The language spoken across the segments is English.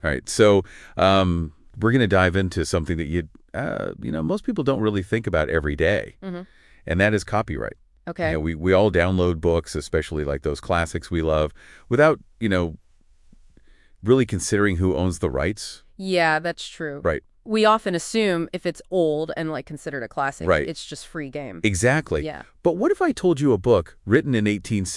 All right. So we're going to dive into something that most people don't really think about every day, Hmm. and that is copyright. Okay. We all download books, especially like those classics we love, without, really considering who owns the rights. Yeah, that's true. Right. We often assume if it's old and like considered a classic, Right. it's just free game. Exactly. Yeah. But what if I told you a book written in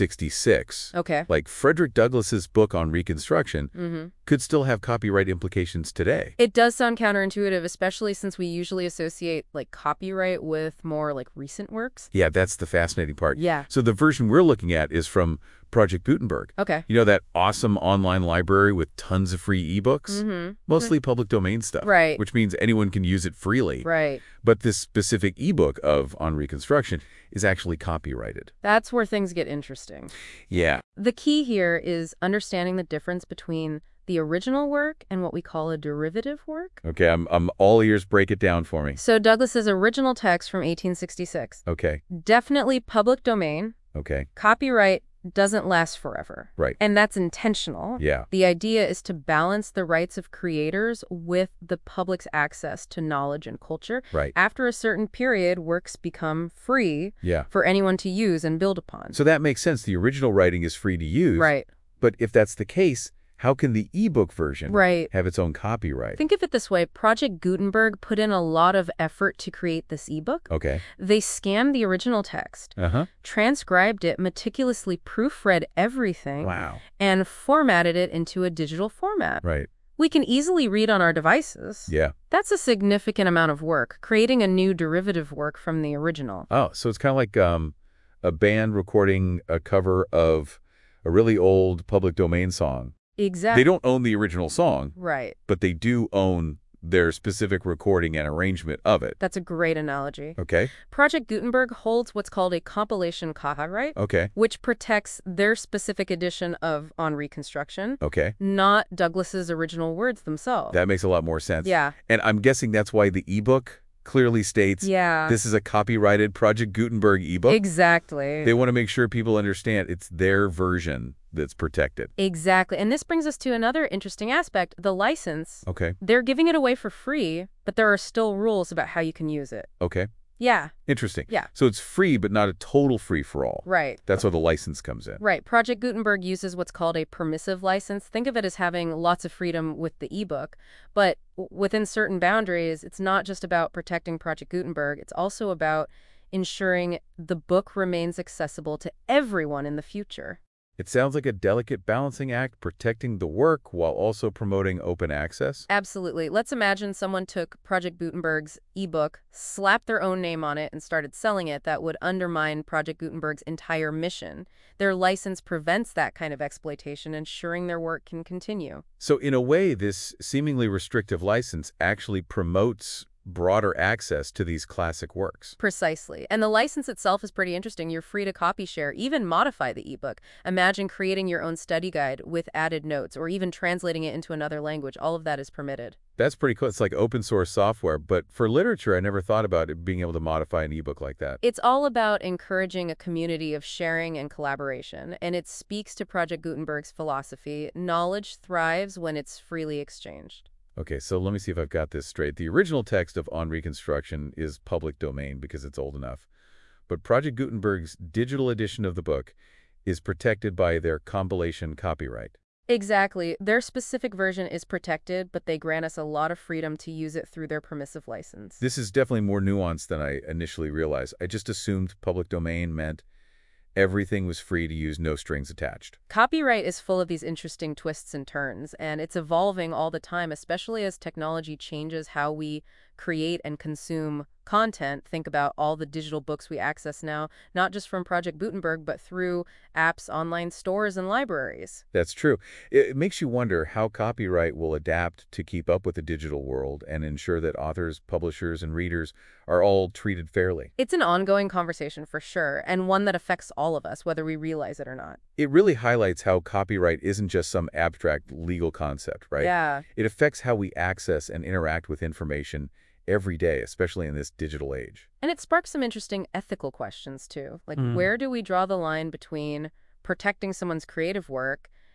1866, Okay. like Frederick Douglass's book on Reconstruction, Hmm. could still have copyright implications today? It does sound counterintuitive, especially since we usually associate like copyright with more like recent works. Yeah, that's the fascinating part. Yeah. So the version we're looking at is from Project Gutenberg. Okay. You know, that awesome online library with tons of free ebooks? Hmm. Mostly public domain stuff. Right. Which means anyone can use it freely. Right. But this specific ebook of On Reconstruction is actually copyrighted. That's where things get interesting. Yeah. The key here is understanding the difference between the original work and what we call a derivative work. Okay, I'm all ears. Break it down for me. So Douglas's original text from 1866, Okay. definitely public domain. Okay. Copyright doesn't last forever. Right. And that's intentional. Yeah. The idea is to balance the rights of creators with the public's access to knowledge and culture. Right. After a certain period, works become free Yeah. for anyone to use and build upon. So that makes sense. The original writing is free to use. Right. But if that's the case, how can the ebook version Right. have its own copyright? Think of it this way. Project Gutenberg put in a lot of effort to create this ebook. Okay. They scanned the original text, Uh-huh. transcribed it, meticulously proofread everything, Wow. and formatted it into a digital format. Right. We can easily read on our devices. Yeah. That's a significant amount of work, creating a new derivative work from the original. Oh, so it's kind of like a band recording a cover of a really old public domain song. Exactly. They don't own the original song, Right. but they do own their specific recording and arrangement of it. That's a great analogy. Okay. Project Gutenberg holds what's called a compilation copyright, Okay. which protects their specific edition of On Reconstruction, Okay. not Douglas's original words themselves. That makes a lot more sense. Yeah. And I'm guessing that's why the ebook clearly states Yeah. this is a copyrighted Project Gutenberg ebook. Exactly. They want to make sure people understand it's their version that's protected. Exactly. And this brings us to another interesting aspect, the license. Okay. They're giving it away for free, but there are still rules about how you can use it. Okay. Yeah. Interesting. Yeah. So it's free, but not a total free-for-all. Right. That's where the license comes in. Right. Project Gutenberg uses what's called a permissive license. Think of it as having lots of freedom with the ebook, but within certain boundaries, it's not just about protecting Project Gutenberg. It's also about ensuring the book remains accessible to everyone in the future. It sounds like a delicate balancing act, protecting the work while also promoting open access. Absolutely. Let's imagine someone took Project Gutenberg's ebook, slapped their own name on it, and started selling it. That would undermine Project Gutenberg's entire mission. Their license prevents that kind of exploitation, ensuring their work can continue. So in a way, this seemingly restrictive license actually promotes broader access to these classic works. Precisely. And the license itself is pretty interesting. You're free to copy share, even modify the ebook. Imagine creating your own study guide with added notes, or even translating it into another language. All of that is permitted. That's pretty cool. It's like open source software, but for literature, I never thought about it being able to modify an ebook like that. It's all about encouraging a community of sharing and collaboration, and it speaks to Project Gutenberg's philosophy. Knowledge thrives when it's freely exchanged. Okay, so let me see if I've got this straight. The original text of On Reconstruction is public domain because it's old enough. But Project Gutenberg's digital edition of the book is protected by their compilation copyright. Exactly. Their specific version is protected, but they grant us a lot of freedom to use it through their permissive license. This is definitely more nuanced than I initially realized. I just assumed public domain meant everything was free to use, no strings attached. Copyright is full of these interesting twists and turns, and it's evolving all the time, especially as technology changes how we create and consume content. Think about all the digital books we access now, not just from Project Gutenberg, but through apps, online stores, and libraries. That's true. It makes you wonder how copyright will adapt to keep up with the digital world and ensure that authors, publishers, and readers are all treated fairly. It's an ongoing conversation for sure, and one that affects all of us, whether we realize it or not. It really highlights how copyright isn't just some abstract legal concept, right? Yeah. It affects how we access and interact with information every day, especially in this digital age. And it sparks some interesting ethical questions, too. Like, Mm. where do we draw the line between protecting someone's creative work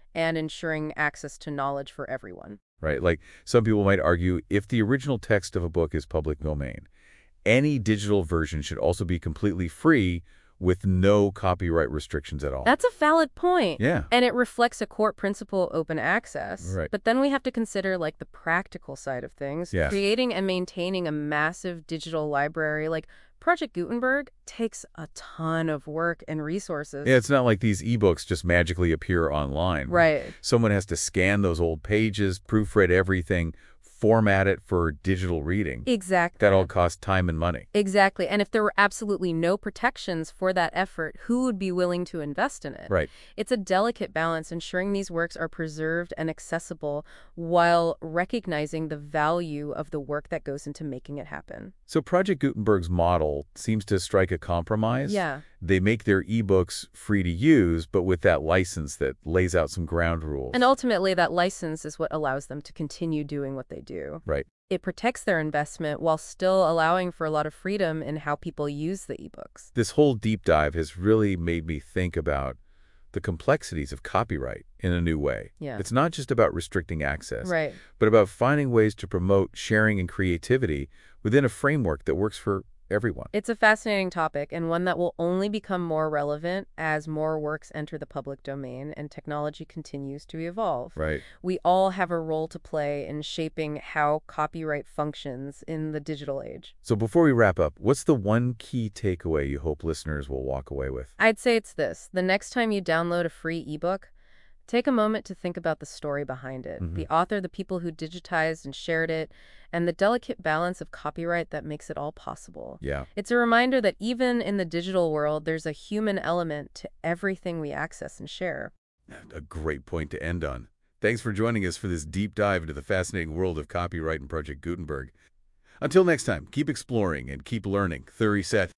and ensuring access to knowledge for everyone. Right? Like, some people might argue if the original text of a book is public domain, any digital version should also be completely free with no copyright restrictions at all. That's a valid point. Yeah. And it reflects a core principle, open access. Right. But then we have to consider like the practical side of things. Yes. Creating and maintaining a massive digital library like Project Gutenberg takes a ton of work and resources. Yeah, it's not like these ebooks just magically appear online. Right. Someone has to scan those old pages, proofread everything, format it for digital reading. Exactly. That all costs time and money. Exactly. And if there were absolutely no protections for that effort, who would be willing to invest in it? Right. It's a delicate balance, ensuring these works are preserved and accessible while recognizing the value of the work that goes into making it happen. So Project Gutenberg's model seems to strike a compromise. Yeah. They make their ebooks free to use, but with that license that lays out some ground rules. And ultimately, that license is what allows them to continue doing what they do. Right. It protects their investment while still allowing for a lot of freedom in how people use the ebooks. This whole deep dive has really made me think about the complexities of copyright in a new way. Yeah. It's not just about restricting access, Right. but about finding ways to promote sharing and creativity within a framework that works for everyone. It's a fascinating topic and one that will only become more relevant as more works enter the public domain and technology continues to evolve. Right. We all have a role to play in shaping how copyright functions in the digital age. So before we wrap up, what's the one key takeaway you hope listeners will walk away with? I'd say it's this. The next time you download a free ebook, take a moment to think about the story behind it, the author, the people who digitized and shared it, and the delicate balance of copyright that makes it all possible. Yeah. It's a reminder that even in the digital world, there's a human element to everything we access and share. A great point to end on. Thanks for joining us for this deep dive into the fascinating world of copyright and Project Gutenberg. Until next time, keep exploring and keep learning. Thuri Set.